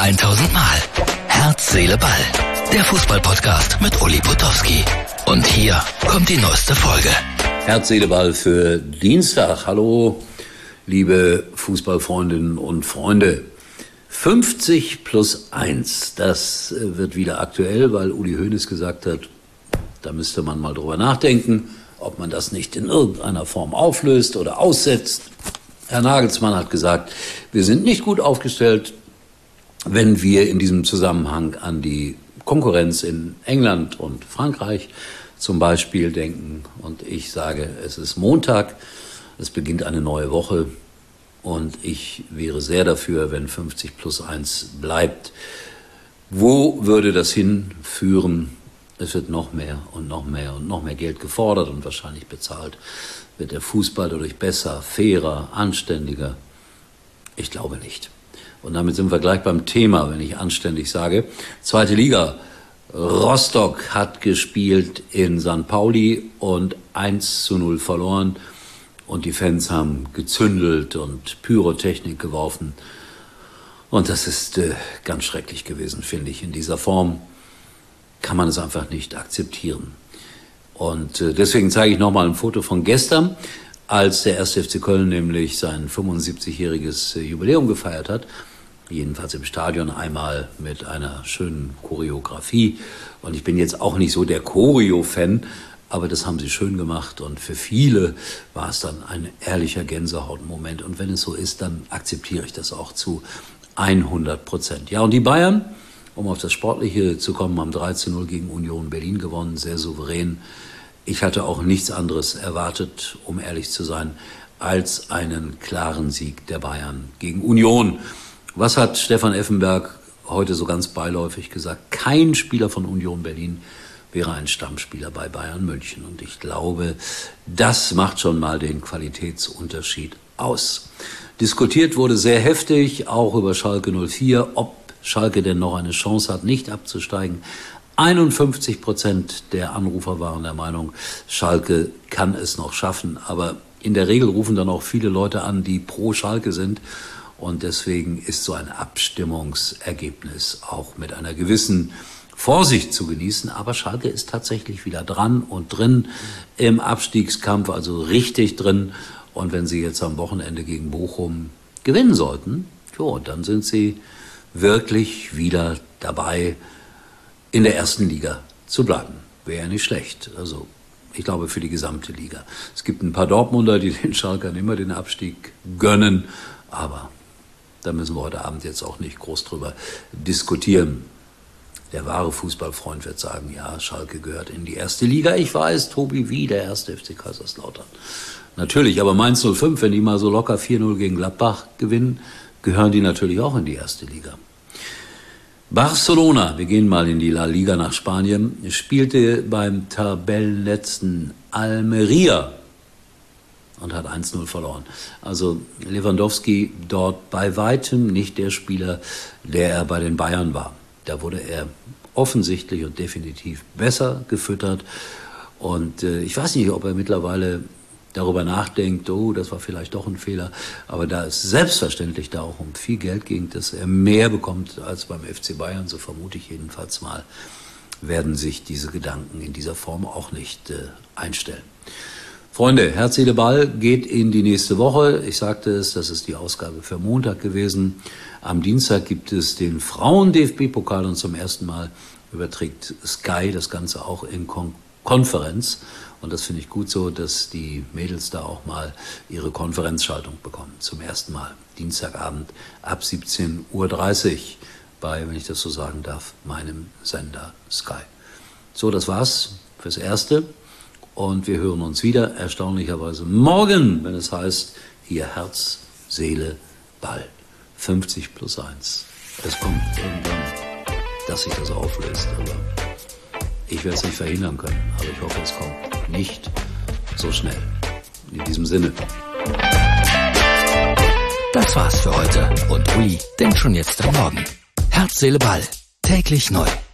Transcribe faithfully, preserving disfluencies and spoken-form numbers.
tausend Mal. Herz, Seele, Ball. Der Fußball-Podcast mit Uli Potowski. Und hier kommt die neueste Folge. Herz, Seele, Ball für Dienstag. Hallo, liebe Fußballfreundinnen und Freunde. fünfzig plus eins, das wird wieder aktuell, weil Uli Hoeneß gesagt hat, da müsste man mal drüber nachdenken, ob man das nicht in irgendeiner Form auflöst oder aussetzt. Herr Nagelsmann hat gesagt, wir sind nicht gut aufgestellt, wenn wir in diesem Zusammenhang an die Konkurrenz in England und Frankreich zum Beispiel denken. Und ich sage, es ist Montag, es beginnt eine neue Woche und ich wäre sehr dafür, wenn fünfzig plus eins bleibt. Wo würde das hinführen? Es wird noch mehr und noch mehr und noch mehr Geld gefordert und wahrscheinlich bezahlt. Wird der Fußball dadurch besser, fairer, anständiger? Ich glaube nicht. Und damit sind wir gleich beim Thema, wenn ich anständig sage. Zweite Liga. Rostock hat gespielt in Sankt Pauli und eins zu null verloren. Und die Fans haben gezündelt und Pyrotechnik geworfen. Und das ist äh, ganz schrecklich gewesen, finde ich. In dieser Form kann man es einfach nicht akzeptieren. Und äh, deswegen zeige ich nochmal ein Foto von gestern, als der erste F C Köln nämlich sein fünfundsiebzigjähriges äh, Jubiläum gefeiert hat. Jedenfalls im Stadion einmal mit einer schönen Choreografie. Und ich bin jetzt auch nicht so der Choreo-Fan, aber das haben sie schön gemacht. Und für viele war es dann ein ehrlicher Gänsehautmoment. Und wenn es so ist, dann akzeptiere ich das auch zu hundert Prozent. Ja, und die Bayern, um auf das Sportliche zu kommen, haben drei zu null gegen Union Berlin gewonnen, sehr souverän. Ich hatte auch nichts anderes erwartet, um ehrlich zu sein, als einen klaren Sieg der Bayern gegen Union. Was hat Stefan Effenberg heute so ganz beiläufig gesagt? Kein Spieler von Union Berlin wäre ein Stammspieler bei Bayern München. Und ich glaube, das macht schon mal den Qualitätsunterschied aus. Diskutiert wurde sehr heftig, auch über Schalke null vier, ob Schalke denn noch eine Chance hat, nicht abzusteigen. einundfünfzig Prozent der Anrufer waren der Meinung, Schalke kann es noch schaffen. Aber in der Regel rufen dann auch viele Leute an, die pro Schalke sind. Und deswegen ist so ein Abstimmungsergebnis auch mit einer gewissen Vorsicht zu genießen. Aber Schalke ist tatsächlich wieder dran und drin im Abstiegskampf, also richtig drin. Und wenn sie jetzt am Wochenende gegen Bochum gewinnen sollten, jo, dann sind sie wirklich wieder dabei, in der ersten Liga zu bleiben. Wäre ja nicht schlecht. Also ich glaube für die gesamte Liga. Es gibt ein paar Dortmunder, die den Schalkern immer den Abstieg gönnen, aber da müssen wir heute Abend jetzt auch nicht groß drüber diskutieren. Der wahre Fußballfreund wird sagen, ja, Schalke gehört in die erste Liga. Ich weiß, Tobi, wie der erste F C Kaiserslautern. Natürlich, aber Mainz null fünf, wenn die mal so locker vier null gegen Gladbach gewinnen, gehören die natürlich auch in die erste Liga. Barcelona, wir gehen mal in die La Liga nach Spanien, spielte beim Tabellenletzten Almeria und hat eins null verloren. Also Lewandowski dort bei weitem nicht der Spieler, der er bei den Bayern war. Da wurde er offensichtlich und definitiv besser gefüttert. Und äh, ich weiß nicht, ob er mittlerweile darüber nachdenkt, oh, das war vielleicht doch ein Fehler. Aber da es selbstverständlich da auch um viel Geld ging, dass er mehr bekommt als beim F C Bayern, so vermute ich jedenfalls mal, werden sich diese Gedanken in dieser Form auch nicht äh, einstellen. Freunde, Herz, Seele, Ball geht in die nächste Woche. Ich sagte es, das ist die Ausgabe für Montag gewesen. Am Dienstag gibt es den Frauen-D F B-Pokal und zum ersten Mal überträgt Sky das Ganze auch in Kon- Konferenz. Und das finde ich gut so, dass die Mädels da auch mal ihre Konferenzschaltung bekommen. Zum ersten Mal. Dienstagabend ab siebzehn Uhr dreißig bei, wenn ich das so sagen darf, meinem Sender Sky. So, das war's fürs Erste. Und wir hören uns wieder, erstaunlicherweise morgen, wenn es heißt, hier Herz, Seele, Ball. fünfzig plus eins. Es kommt irgendwann, dass sich das auflöst, aber ich werde es nicht verhindern können. Aber ich hoffe, es kommt nicht so schnell. In diesem Sinne. Das war's für heute. Und Uli denkt schon jetzt am Morgen. Herz, Seele, Ball. Täglich neu.